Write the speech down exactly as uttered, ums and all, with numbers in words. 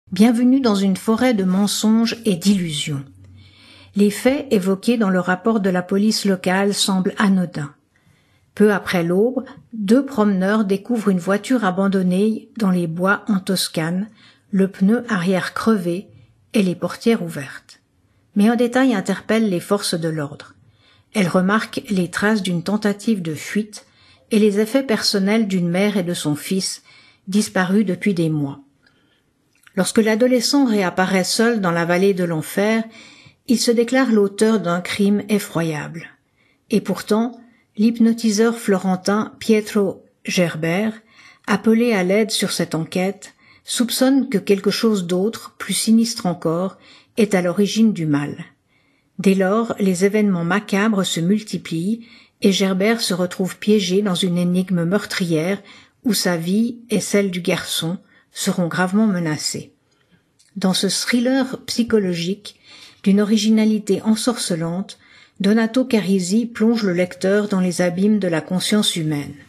Bienvenue dans une forêt de mensonges et d'illusions. Les faits évoqués dans le rapport de la police locale semblent anodins. Peu après l'aube, deux promeneurs découvrent une voiture abandonnée dans les bois en Toscane, le pneu arrière crevé et les portières ouvertes. Mais un détail interpelle les forces de l'ordre. Elles remarquent les traces d'une tentative de fuite et les effets personnels d'une mère et de son fils, disparus depuis des mois. Lorsque l'adolescent réapparaît seul dans la vallée de l'enfer, il se déclare l'auteur d'un crime effroyable. Et pourtant, l'hypnotiseur florentin Pietro Gerber, appelé à l'aide sur cette enquête, soupçonne que quelque chose d'autre, plus sinistre encore, est à l'origine du mal. Dès lors, les événements macabres se multiplient et Gerber se retrouve piégé dans une énigme meurtrière où sa vie et celle du garçon seront gravement menacées. Dans ce thriller psychologique, d'une originalité ensorcelante, Donato Carisi plonge le lecteur dans les abîmes de la conscience humaine.